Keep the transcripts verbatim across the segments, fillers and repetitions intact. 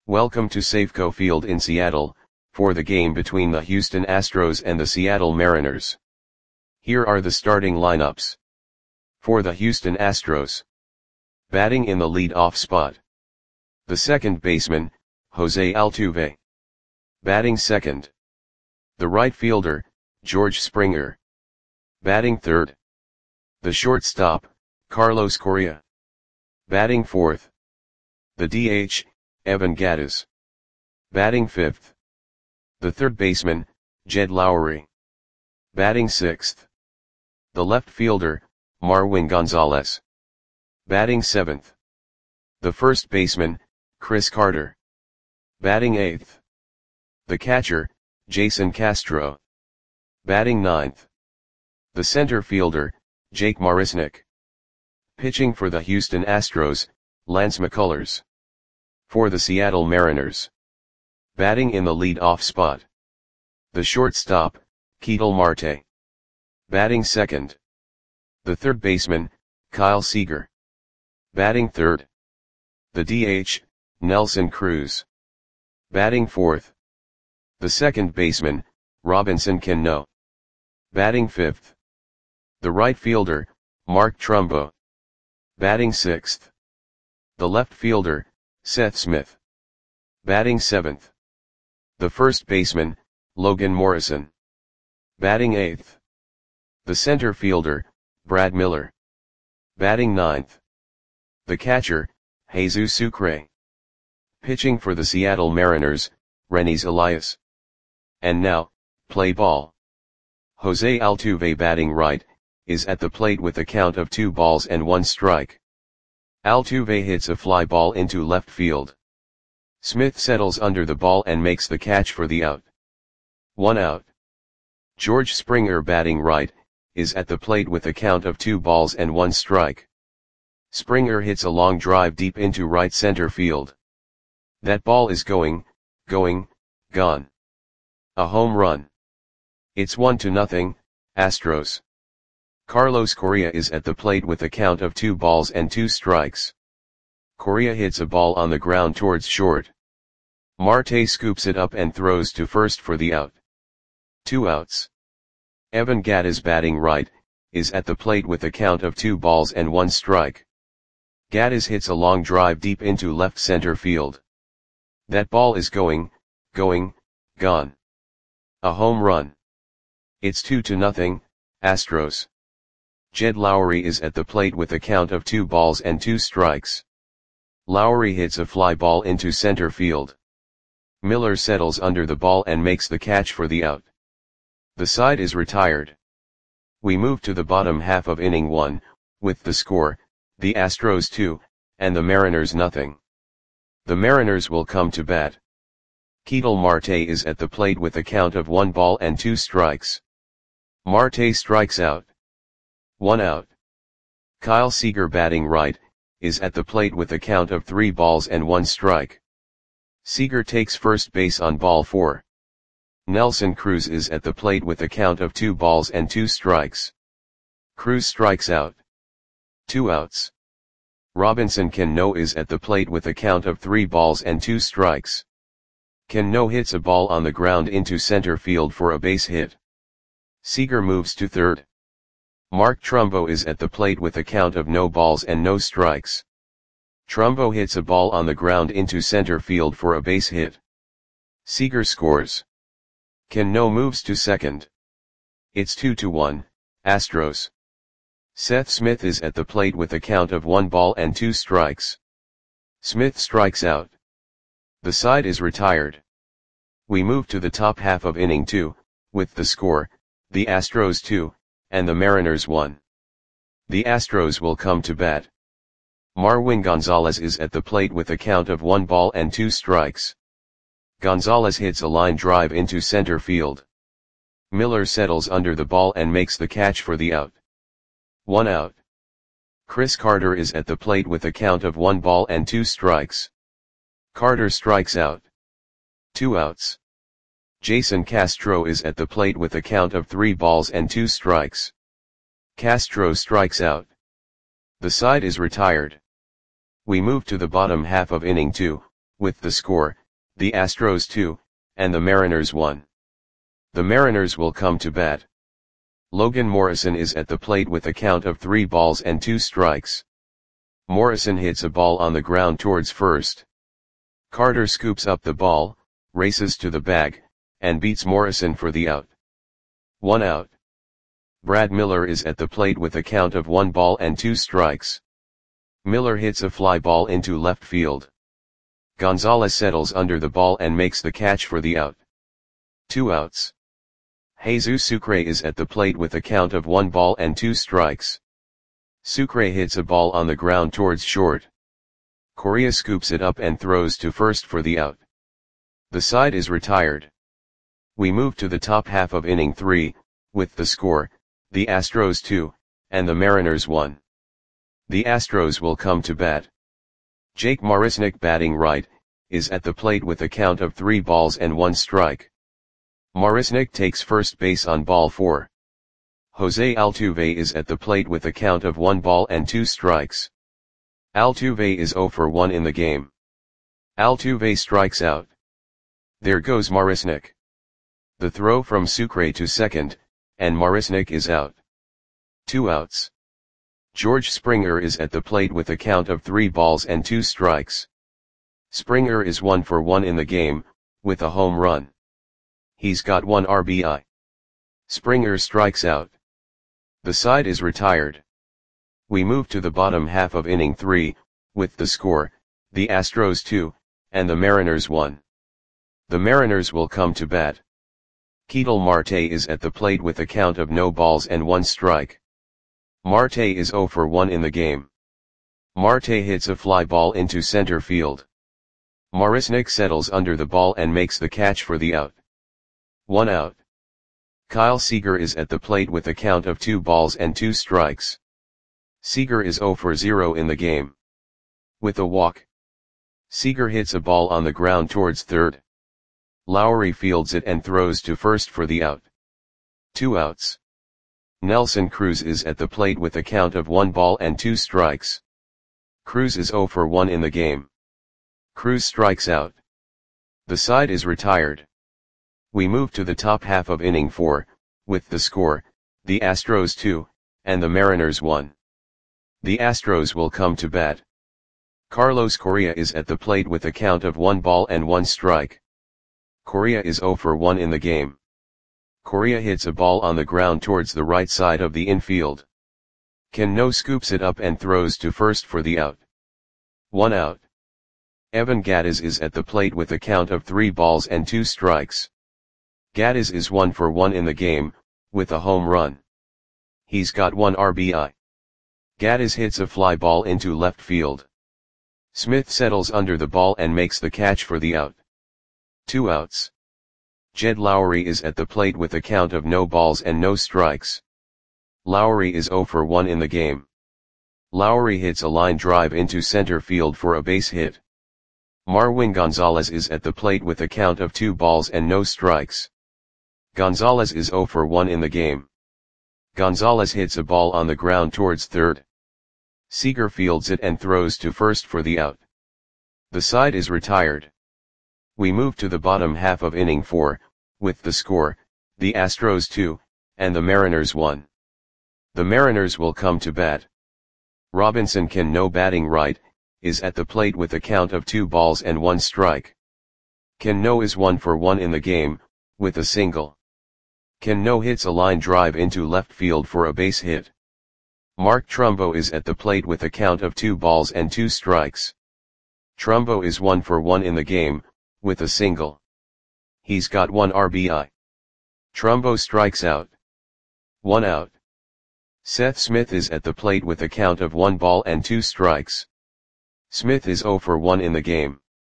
Welcome to Safeco Field in Seattle, for the game between the Houston Astros and the Seattle Mariners. Here are the starting lineups. For the Houston Astros. Batting in the lead-off spot. The second baseman, Jose Altuve. Batting second. The right fielder, George Springer. Batting third. The shortstop, Carlos Correa. Batting fourth. The D H, Evan Gattis. Batting fifth. The third baseman, Jed Lowrie. Batting sixth. The left fielder, Marwin Gonzalez. Batting seventh. The first baseman, Chris Carter. Batting eighth. The catcher, Jason Castro. Batting ninth. The center fielder, Jake Marisnick. Pitching for the Houston Astros, Lance McCullers. For the Seattle Mariners. Batting in the lead-off spot. The shortstop, Ketel Marte. Batting second. The third baseman, Kyle Seager. Batting third. The D H, Nelson Cruz. Batting fourth. The second baseman, Robinson Cano. Batting fifth. The right fielder, Mark Trumbo. Batting sixth. The left fielder, Seth Smith. Batting seventh. The first baseman, Logan Morrison. Batting eighth. The center fielder, Brad Miller. Batting ninth. The catcher, Jesus Sucre. Pitching for the Seattle Mariners, Renis Elias. And now, play ball. Jose Altuve batting right, is at the plate with a count of two balls and one strike. Altuve hits a fly ball into left field. Smith settles under the ball and makes the catch for the out. One out. George Springer batting right, is at the plate with a count of two balls and one strike. Springer hits a long drive deep into right center field. That ball is going, going, gone. A home run. It's one to nothing, Astros. Carlos Correa is at the plate with a count of two balls and two strikes. Correa hits a ball on the ground towards short. Marte scoops it up and throws to first for the out. Two outs. Evan Gattis batting right, is at the plate with a count of two balls and one strike. Gattis hits a long drive deep into left center field. That ball is going, going, gone. A home run. It's two to nothing, Astros. Jed Lowrie is at the plate with a count of two balls and two strikes. Lowrie hits a fly ball into center field. Miller settles under the ball and makes the catch for the out. The side is retired. We move to the bottom half of inning one, with the score, the Astros two, and the Mariners nothing. The Mariners will come to bat. Ketel Marte is at the plate with a count of one ball and two strikes. Marte strikes out. One out. Kyle Seager batting right, is at the plate with a count of three balls and one strike. Seager takes first base on ball four. Nelson Cruz is at the plate with a count of two balls and two strikes. Cruz strikes out. Two outs. Robinson Cano is at the plate with a count of three balls and two strikes. Cano hits a ball on the ground into center field for a base hit. Seager moves to third. Mark Trumbo is at the plate with a count of no balls and no strikes. Trumbo hits a ball on the ground into center field for a base hit. Seager scores. Cano moves to second. It's two to one, Astros. Seth Smith is at the plate with a count of one ball and two strikes. Smith strikes out. The side is retired. We move to the top half of inning two, with the score, the Astros two, and the Mariners one. The Astros will come to bat. Marwin Gonzalez is at the plate with a count of one ball and two strikes. Gonzalez hits a line drive into center field. Miller settles under the ball and makes the catch for the out. One out. Chris Carter is at the plate with a count of one ball and two strikes. Carter strikes out. Two outs. Jason Castro is at the plate with a count of three balls and two strikes. Castro strikes out. The side is retired. We move to the bottom half of inning two, with the score, the Astros two, and the Mariners one. The Mariners will come to bat. Logan Morrison is at the plate with a count of three balls and two strikes. Morrison hits a ball on the ground towards first. Carter scoops up the ball, races to the bag, and beats Morrison for the out. One out. Brad Miller is at the plate with a count of one ball and two strikes. Miller hits a fly ball into left field. Gonzalez settles under the ball and makes the catch for the out. Two outs. Jesus Sucre is at the plate with a count of one ball and two strikes. Sucre hits a ball on the ground towards short. Correa scoops it up and throws to first for the out. The side is retired. We move to the top half of inning three, with the score, the Astros two, and the Mariners one. The Astros will come to bat. Jake Marisnick, batting right, is at the plate with a count of three balls and one strike. Marisnick takes first base on ball four. Jose Altuve is at the plate with a count of one ball and two strikes. Altuve is zero for one in the game. Altuve strikes out. There goes Marisnick. The throw from Sucre to second, and Marisnick is out. Two outs. George Springer is at the plate with a count of three balls and two strikes. Springer is one for one in the game, with a home run. He's got one R B I. Springer strikes out. The side is retired. We move to the bottom half of inning three, with the score, the Astros two, and the Mariners one. The Mariners will come to bat. Ketel Marte is at the plate with a count of no balls and one strike. Marte is zero for one in the game. Marte hits a fly ball into center field. Marisnick settles under the ball and makes the catch for the out. One out. Kyle Seager is at the plate with a count of two balls and two strikes. Seager is zero for zero in the game. With a walk. Seager hits a ball on the ground towards third. Lowry fields it and throws to first for the out. Two outs. Nelson Cruz is at the plate with a count of one ball and two strikes. Cruz is zero for one in the game. Cruz strikes out. The side is retired. We move to the top half of inning four, with the score, the Astros two, and the Mariners one. The Astros will come to bat. Carlos Correa is at the plate with a count of one ball and one strike. Correa is zero for one in the game. Correa hits a ball on the ground towards the right side of the infield. Cano scoops it up and throws to first for the out. One out. Evan Gattis is at the plate with a count of three balls and two strikes. Gattis is one for one in the game, with a home run. He's got one R B I. Gattis hits a fly ball into left field. Smith settles under the ball and makes the catch for the out. Two outs. Jed Lowry is at the plate with a count of no balls and no strikes. Lowry is zero for one in the game. Lowry hits a line drive into center field for a base hit. Marwin Gonzalez is at the plate with a count of two balls and no strikes. Gonzalez is zero for one in the game. Gonzalez hits a ball on the ground towards third. Seager fields it and throws to first for the out. The side is retired. We move to the bottom half of inning four, with the score, the Astros two, and the Mariners one. The Mariners will come to bat. Robinson Cano, batting right, is at the plate with a count of two balls and one strike. Cano is one for one in the game, with a single. Cano hits a line drive into left field for a base hit. Mark Trumbo is at the plate with a count of two balls and two strikes. Trumbo is one for one in the game, with a single. He's got one R B I. Trumbo strikes out. One out. Seth Smith is at the plate with a count of one ball and two strikes. Smith is zero for one in the game.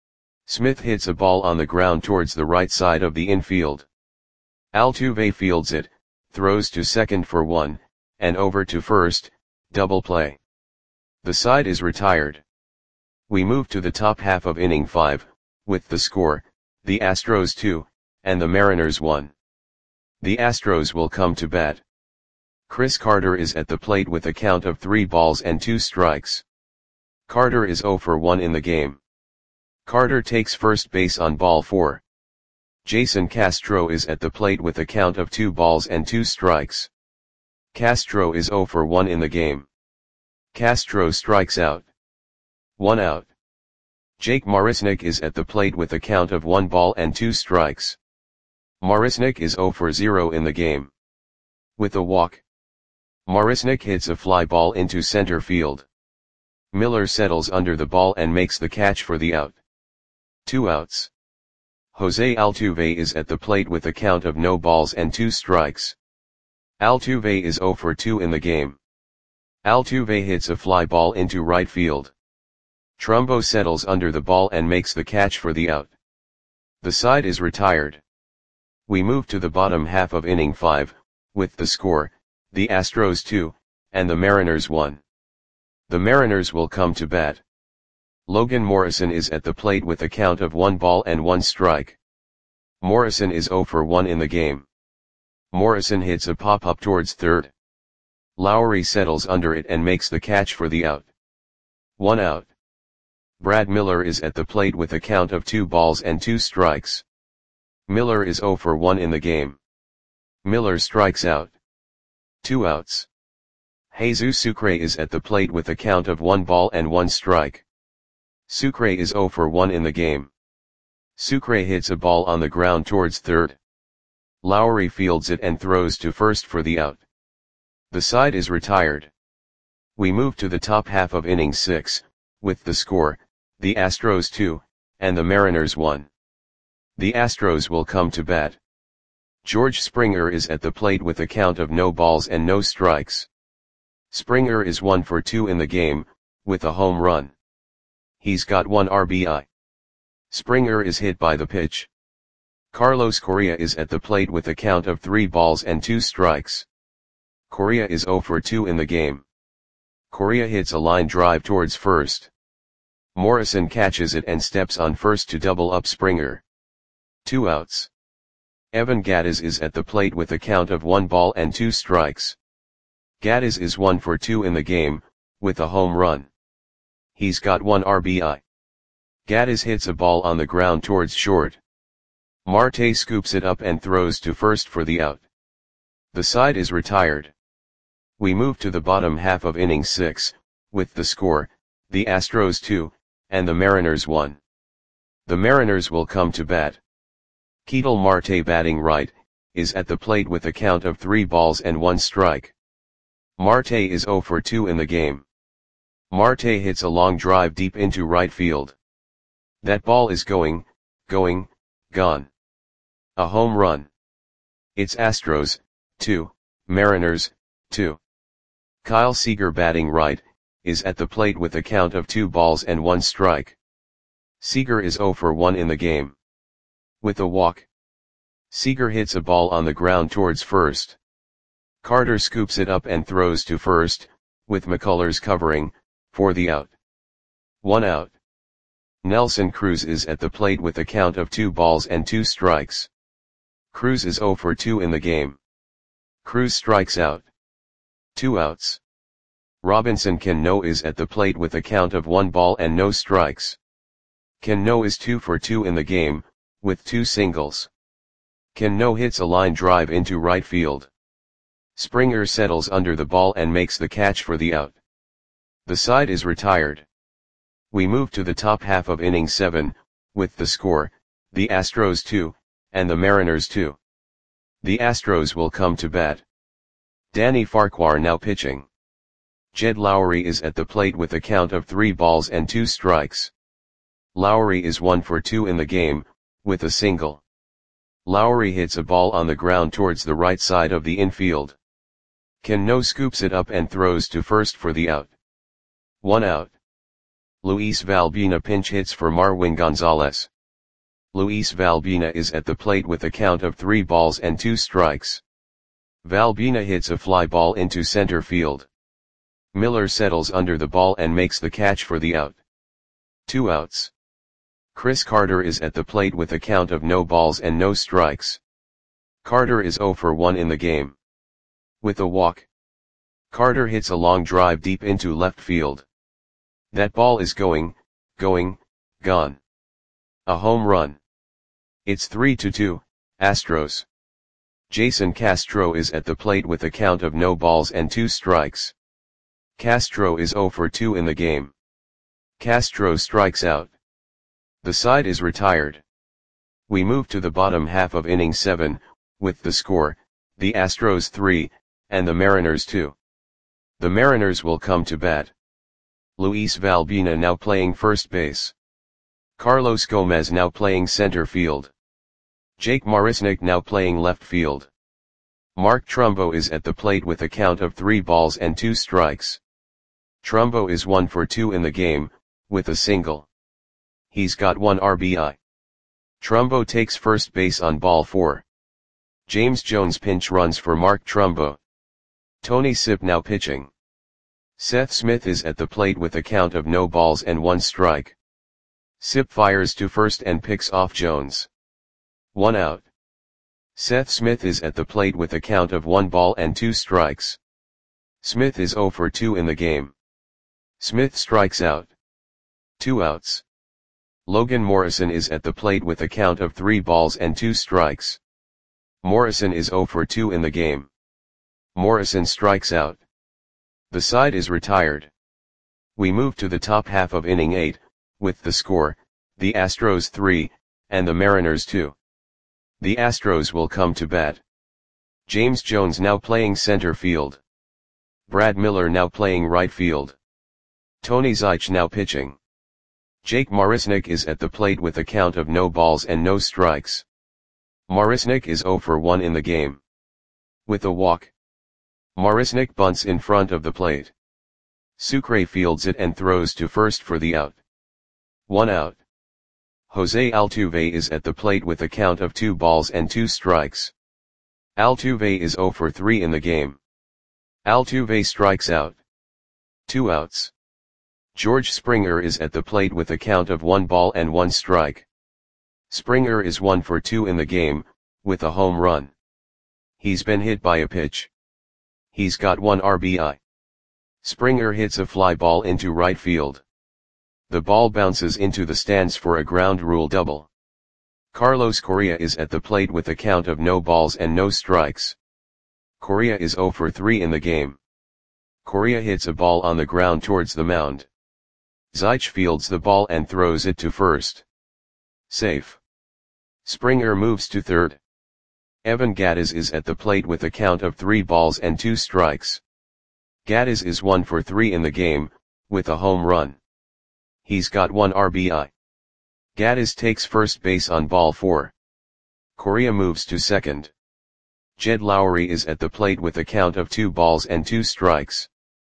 Smith hits a ball on the ground towards the right side of the infield. Altuve fields it, throws to second for one, and over to first, double play. The side is retired. We move to the top half of inning five, with the score, the Astros two, and the Mariners one. The Astros will come to bat. Chris Carter is at the plate with a count of three balls and two strikes. Carter is zero for one in the game. Carter takes first base on ball four. Jason Castro is at the plate with a count of two balls and two strikes. Castro is zero for one in the game. Castro strikes out. One out. Jake Marisnick is at the plate with a count of one ball and two strikes. Marisnick is zero for zero in the game. With a walk. Marisnick hits a fly ball into center field. Miller settles under the ball and makes the catch for the out. Two outs. Jose Altuve is at the plate with a count of no balls and two strikes. Altuve is zero for two in the game. Altuve hits a fly ball into right field. Trumbo settles under the ball and makes the catch for the out. The side is retired. We move to the bottom half of inning five, with the score, the Astros two, and the Mariners one. The Mariners will come to bat. Logan Morrison is at the plate with a count of one ball and one strike. Morrison is zero for one in the game. Morrison hits a pop-up towards third. Lowry settles under it and makes the catch for the out. One out. Brad Miller is at the plate with a count of two balls and two strikes. Miller is zero for one in the game. Miller strikes out. Two outs. Jesus Sucre is at the plate with a count of one ball and one strike. Sucre is zero for one in the game. Sucre hits a ball on the ground towards third. Lowry fields it and throws to first for the out. The side is retired. We move to the top half of inning six, with the score, the Astros two, and the Mariners one. The Astros will come to bat. George Springer is at the plate with a count of no balls and no strikes. Springer is one for two in the game, with a home run. He's got one R B I. Springer is hit by the pitch. Carlos Correa is at the plate with a count of three balls and two strikes. Correa is zero for two in the game. Correa hits a line drive towards first. Morrison catches it and steps on first to double up Springer. Two outs. Evan Gattis is at the plate with a count of one ball and two strikes. Gattis is one for two in the game, with a home run. He's got one R B I. Gattis hits a ball on the ground towards short. Marte scoops it up and throws to first for the out. The side is retired. We move to the bottom half of inning six, with the score, the Astros two, and the Mariners one. The Mariners will come to bat. Ketel Marte, batting right, is at the plate with a count of three balls and one strike. Marte is zero for two in the game. Marte hits a long drive deep into right field. That ball is going, going, gone. A home run. It's Astros, two, Mariners, two. Kyle Seager, batting right, is at the plate with a count of two balls and one strike. Seager is zero for one in the game. With a walk. Seager hits a ball on the ground towards first. Carter scoops it up and throws to first, with McCullers covering, for the out. One out. Nelson Cruz is at the plate with a count of two balls and two strikes. Cruz is zero for two in the game. Cruz strikes out. Two outs. Robinson Cano is at the plate with a count of one ball and no strikes. Cano is two for two in the game, with two singles. Cano hits a line drive into right field. Springer settles under the ball and makes the catch for the out. The side is retired. We move to the top half of inning seven, with the score, the Astros two, and the Mariners two. The Astros will come to bat. Danny Farquhar now pitching. Jed Lowry is at the plate with a count of three balls and two strikes. Lowry is one for two in the game, with a single. Lowry hits a ball on the ground towards the right side of the infield. Cano scoops it up and throws to first for the out. One out. Luis Valbuena pinch hits for Marwin Gonzalez. Luis Valbuena is at the plate with a count of three balls and two strikes. Valbuena hits a fly ball into center field. Miller settles under the ball and makes the catch for the out. Two outs. Chris Carter is at the plate with a count of no balls and no strikes. Carter is zero for one in the game. With a walk. Carter hits a long drive deep into left field. That ball is going, going, gone. A home run. It's three to two, Astros. Jason Castro is at the plate with a count of no balls and two strikes. Castro is zero for two in the game. Castro strikes out. The side is retired. We move to the bottom half of inning seven, with the score, the Astros three, and the Mariners two. The Mariners will come to bat. Luis Valbuena now playing first base. Carlos Gomez now playing center field. Jake Marisnick now playing left field. Mark Trumbo is at the plate with a count of three balls and two strikes. Trumbo is one for two in the game, with a single. He's got one R B I. Trumbo takes first base on ball four. James Jones pinch runs for Mark Trumbo. Tony Sipp now pitching. Seth Smith is at the plate with a count of no balls and one strike. Sipp fires to first and picks off Jones. One out. Seth Smith is at the plate with a count of one ball and two strikes. Smith is zero for two in the game. Smith strikes out. Two outs. Logan Morrison is at the plate with a count of three balls and two strikes. Morrison is zero for two in the game. Morrison strikes out. The side is retired. We move to the top half of inning eight, with the score, the Astros three, and the Mariners two. The Astros will come to bat. James Jones now playing center field. Brad Miller now playing right field. Tony Zych now pitching. Jake Marisnick is at the plate with a count of no balls and no strikes. Marisnick is zero for one in the game. With a walk. Marisnick bunts in front of the plate. Sucre fields it and throws to first for the out. One out. Jose Altuve is at the plate with a count of two balls and two strikes. Altuve is zero for three in the game. Altuve strikes out. Two outs. George Springer is at the plate with a count of one ball and one strike. Springer is one for two in the game, with a home run. He's been hit by a pitch. He's got one R B I. Springer hits a fly ball into right field. The ball bounces into the stands for a ground rule double. Carlos Correa is at the plate with a count of no balls and no strikes. Correa is zero for three in the game. Correa hits a ball on the ground towards the mound. Zych fields the ball and throws it to first. Safe. Springer moves to third. Evan Gattis is at the plate with a count of three balls and two strikes. Gattis is one for three in the game, with a home run. He's got one R B I. Gattis takes first base on ball four. Correa moves to second. Jed Lowry is at the plate with a count of two balls and two strikes.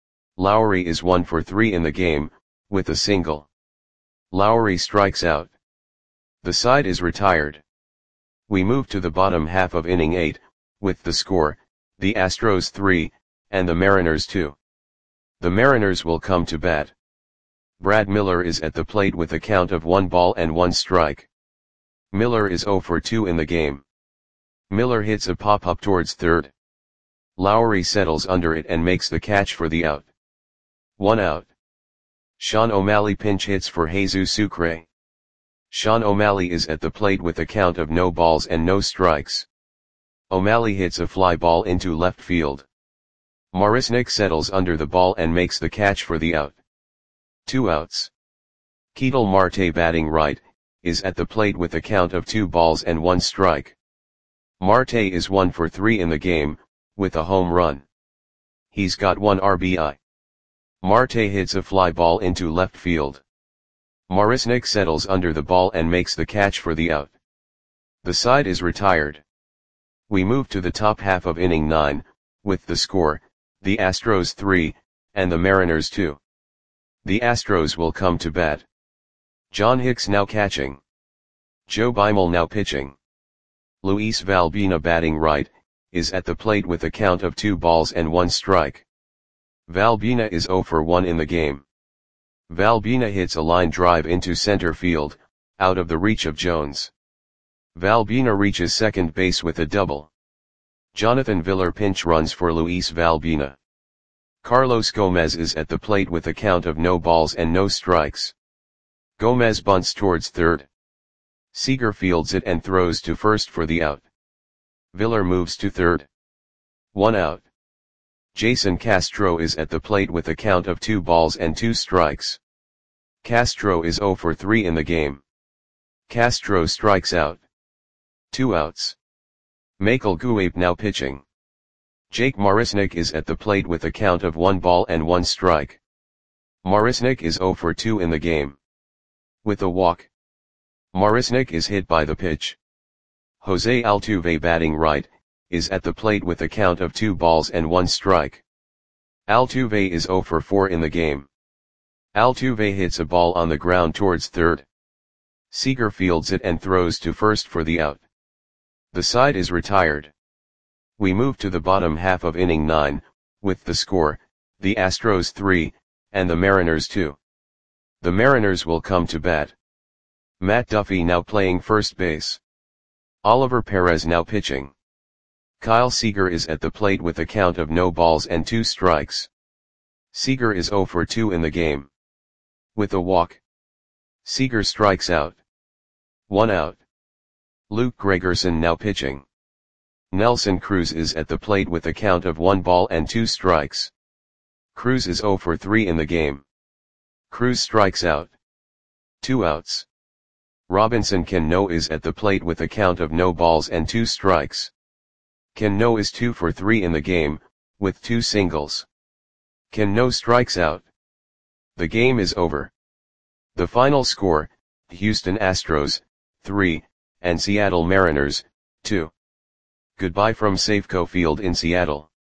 Lowry is one for three in the game, with a single. Lowry strikes out. The side is retired. We move to the bottom half of inning eight, with the score, the Astros three, and the Mariners two. The Mariners will come to bat. Brad Miller is at the plate with a count of one ball and one strike. Miller is zero for two in the game. Miller hits a pop-up towards third. Lowry settles under it and makes the catch for the out. One out. Sean O'Malley pinch hits for Jesus Sucre. Sean O'Malley is at the plate with a count of no balls and no strikes. O'Malley hits a fly ball into left field. Marisnick settles under the ball and makes the catch for the out. Two outs. Ketel Marte batting right, is at the plate with a count of two balls and one strike. Marte is one for three in the game, with a home run. He's got one R B I. Marte hits a fly ball into left field. Marisnick settles under the ball and makes the catch for the out. The side is retired. We move to the top half of inning nine, with the score, the Astros three, and the Mariners two. The Astros will come to bat. John Hicks now catching. Joe Beimel now pitching. Luis Valbuena batting right, is at the plate with a count of two balls and one strike. Valbuena is zero for one in the game. Valbuena hits a line drive into center field, out of the reach of Jones. Valbuena reaches second base with a double. Jonathan Villar pinch runs for Luis Valbuena. Carlos Gomez is at the plate with a count of no balls and no strikes. Gomez bunts towards third. Seager fields it and throws to first for the out. Villar moves to third. One out. Jason Castro is at the plate with a count of two balls and two strikes. Castro is zero for three in the game. Castro strikes out. Two outs. Michael Guape now pitching. Jake Marisnick is at the plate with a count of one ball and one strike. Marisnick is zero for two in the game. With a walk. Marisnick is hit by the pitch. Jose Altuve batting right, is at the plate with a count of two balls and one strike. Altuve is zero for four in the game. Altuve hits a ball on the ground towards third. Seager fields it and throws to first for the out. The side is retired. We move to the bottom half of inning nine, with the score, the Astros three, and the Mariners two. The Mariners will come to bat. Matt Duffy now playing first base. Oliver Perez now pitching. Kyle Seager is at the plate with a count of no balls and two strikes. Seager is zero for two in the game. With a walk. Seager strikes out. One out. Luke Gregerson now pitching. Nelson Cruz is at the plate with a count of one ball and two strikes. Cruz is zero for three in the game. Cruz strikes out. Two outs. Robinson Cano is at the plate with a count of no balls and two strikes. Cano is two for three in the game, with two singles. Cano strikes out. The game is over. The final score, Houston Astros, three, and Seattle Mariners, two. Goodbye from Safeco Field in Seattle.